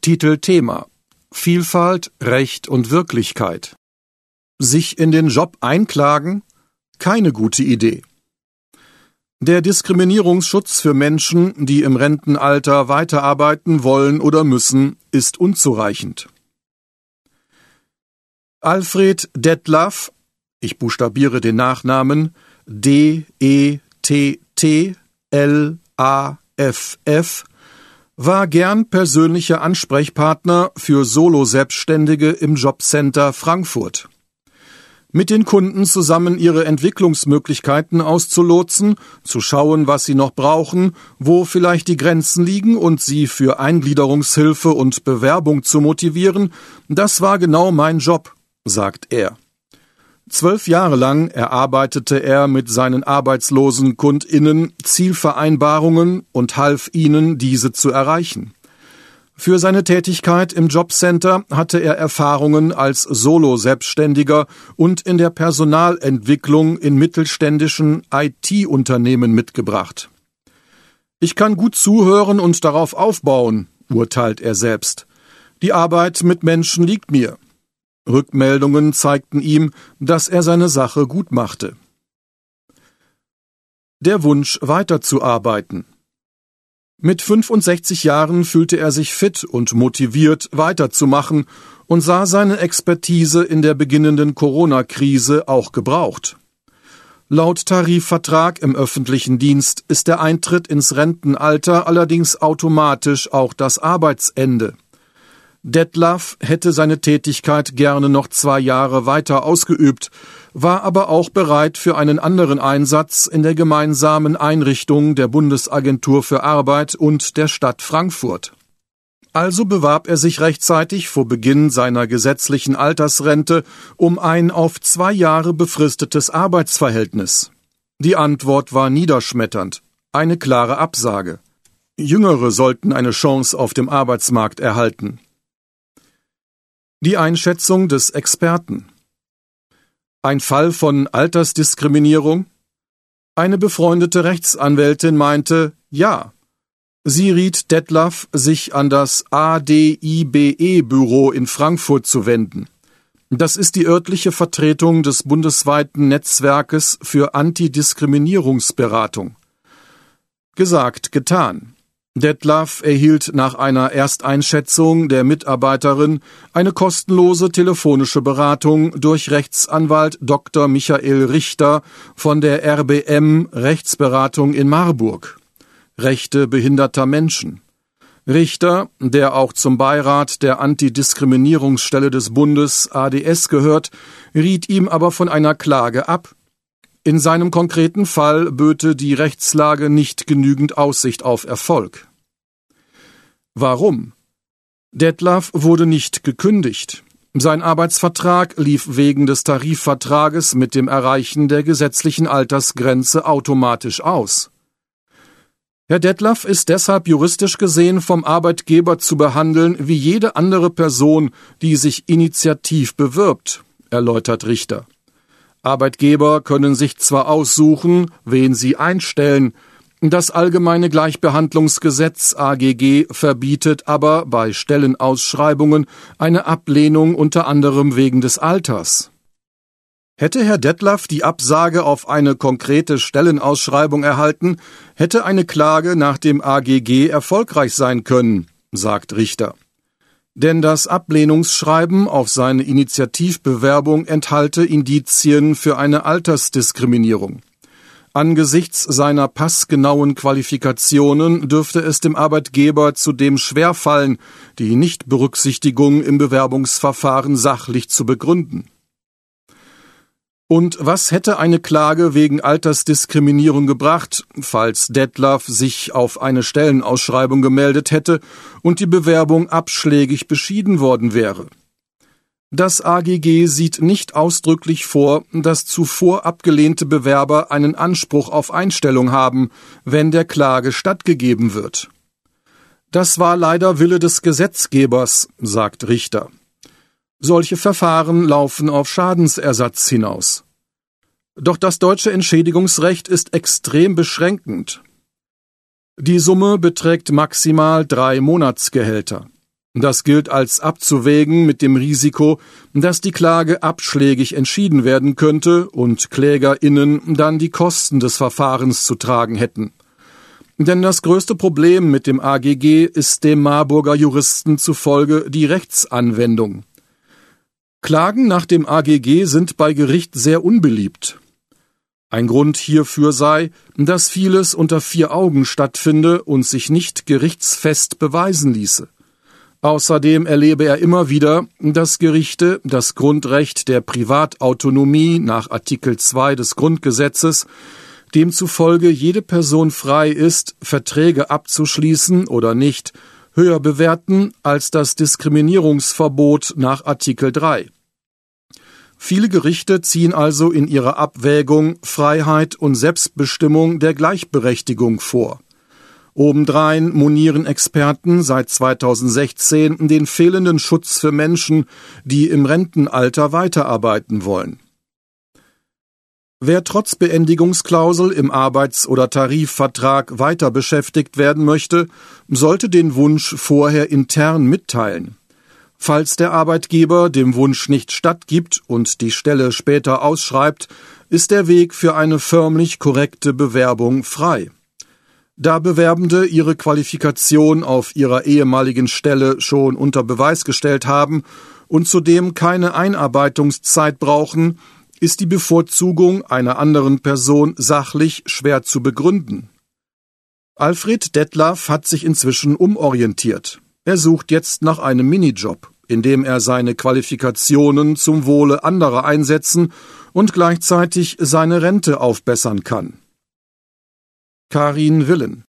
Titelthema: Vielfalt, Recht und Wirklichkeit. Sich in den Job einklagen? Keine gute Idee. Der Diskriminierungsschutz für Menschen, die im Rentenalter weiterarbeiten wollen oder müssen, ist unzureichend. Alfred Detlaff, ich buchstabiere den Nachnamen, D-E-T-T-L-A-F-F, war gern persönlicher Ansprechpartner für Solo-Selbstständige im Jobcenter Frankfurt. Mit den Kunden zusammen ihre Entwicklungsmöglichkeiten auszulotsen, zu schauen, was sie noch brauchen, wo vielleicht die Grenzen liegen und sie für Eingliederungshilfe und Bewerbung zu motivieren, das war genau mein Job, sagt er. 12 Jahre lang erarbeitete er mit seinen arbeitslosen KundInnen Zielvereinbarungen und half ihnen, diese zu erreichen. Für seine Tätigkeit im Jobcenter hatte er Erfahrungen als Solo-Selbstständiger und in der Personalentwicklung in mittelständischen IT-Unternehmen mitgebracht. Ich kann gut zuhören und darauf aufbauen, urteilt er selbst. Die Arbeit mit Menschen liegt mir. Rückmeldungen zeigten ihm, dass er seine Sache gut machte. Der Wunsch, weiterzuarbeiten. Mit 65 Jahren fühlte er sich fit und motiviert, weiterzumachen und sah seine Expertise in der beginnenden Corona-Krise auch gebraucht. Laut Tarifvertrag im öffentlichen Dienst ist der Eintritt ins Rentenalter allerdings automatisch auch das Arbeitsende. Detlaff hätte seine Tätigkeit gerne noch 2 Jahre weiter ausgeübt, war aber auch bereit für einen anderen Einsatz in der gemeinsamen Einrichtung der Bundesagentur für Arbeit und der Stadt Frankfurt. Also bewarb er sich rechtzeitig vor Beginn seiner gesetzlichen Altersrente um ein auf 2 Jahre befristetes Arbeitsverhältnis. Die Antwort war niederschmetternd, eine klare Absage. Jüngere sollten eine Chance auf dem Arbeitsmarkt erhalten. Die Einschätzung des Experten. Ein Fall von Altersdiskriminierung? Eine befreundete Rechtsanwältin meinte, ja. Sie riet Detlaff, sich an das ADIBE-Büro in Frankfurt zu wenden. Das ist die örtliche Vertretung des bundesweiten Netzwerkes für Antidiskriminierungsberatung. Gesagt, getan. Detlaff erhielt nach einer Ersteinschätzung der Mitarbeiterin eine kostenlose telefonische Beratung durch Rechtsanwalt Dr. Michael Richter von der RBM Rechtsberatung in Marburg. Rechte behinderter Menschen. Richter, der auch zum Beirat der Antidiskriminierungsstelle des Bundes ADS gehört, riet ihm aber von einer Klage ab. In seinem konkreten Fall böte die Rechtslage nicht genügend Aussicht auf Erfolg. Warum? Detlaff wurde nicht gekündigt. Sein Arbeitsvertrag lief wegen des Tarifvertrages mit dem Erreichen der gesetzlichen Altersgrenze automatisch aus. Herr Detlaff ist deshalb juristisch gesehen vom Arbeitgeber zu behandeln wie jede andere Person, die sich initiativ bewirbt, erläutert Richter. Arbeitgeber können sich zwar aussuchen, wen sie einstellen, das Allgemeine Gleichbehandlungsgesetz AGG verbietet aber bei Stellenausschreibungen eine Ablehnung unter anderem wegen des Alters. Hätte Herr Detlaff die Absage auf eine konkrete Stellenausschreibung erhalten, hätte eine Klage nach dem AGG erfolgreich sein können, sagt Richter. Denn das Ablehnungsschreiben auf seine Initiativbewerbung enthalte Indizien für eine Altersdiskriminierung. Angesichts seiner passgenauen Qualifikationen dürfte es dem Arbeitgeber zudem schwerfallen, die Nichtberücksichtigung im Bewerbungsverfahren sachlich zu begründen. Und was hätte eine Klage wegen Altersdiskriminierung gebracht, falls Detlaff sich auf eine Stellenausschreibung gemeldet hätte und die Bewerbung abschlägig beschieden worden wäre? Das AGG sieht nicht ausdrücklich vor, dass zuvor abgelehnte Bewerber einen Anspruch auf Einstellung haben, wenn der Klage stattgegeben wird. Das war leider Wille des Gesetzgebers, sagt Richter. Solche Verfahren laufen auf Schadensersatz hinaus. Doch das deutsche Entschädigungsrecht ist extrem beschränkend. Die Summe beträgt maximal 3 Monatsgehälter. Das gilt als abzuwägen mit dem Risiko, dass die Klage abschlägig entschieden werden könnte und KlägerInnen dann die Kosten des Verfahrens zu tragen hätten. Denn das größte Problem mit dem AGG ist dem Marburger Juristen zufolge die Rechtsanwendung. Klagen nach dem AGG sind bei Gericht sehr unbeliebt. Ein Grund hierfür sei, dass vieles unter vier Augen stattfinde und sich nicht gerichtsfest beweisen ließe. Außerdem erlebe er immer wieder, dass Gerichte das Grundrecht der Privatautonomie nach Artikel 2 des Grundgesetzes, demzufolge jede Person frei ist, Verträge abzuschließen oder nicht, höher bewerten als das Diskriminierungsverbot nach Artikel 3. Viele Gerichte ziehen also in ihrer Abwägung Freiheit und Selbstbestimmung der Gleichberechtigung vor. Obendrein monieren Experten seit 2016 den fehlenden Schutz für Menschen, die im Rentenalter weiterarbeiten wollen. Wer trotz Beendigungsklausel im Arbeits- oder Tarifvertrag weiter beschäftigt werden möchte, sollte den Wunsch vorher intern mitteilen. Falls der Arbeitgeber dem Wunsch nicht stattgibt und die Stelle später ausschreibt, ist der Weg für eine förmlich korrekte Bewerbung frei. Da Bewerbende ihre Qualifikation auf ihrer ehemaligen Stelle schon unter Beweis gestellt haben und zudem keine Einarbeitungszeit brauchen, ist die Bevorzugung einer anderen Person sachlich schwer zu begründen. Alfred Detlaff hat sich inzwischen umorientiert. Er sucht jetzt nach einem Minijob, in dem er seine Qualifikationen zum Wohle anderer einsetzen und gleichzeitig seine Rente aufbessern kann. Karin Willen.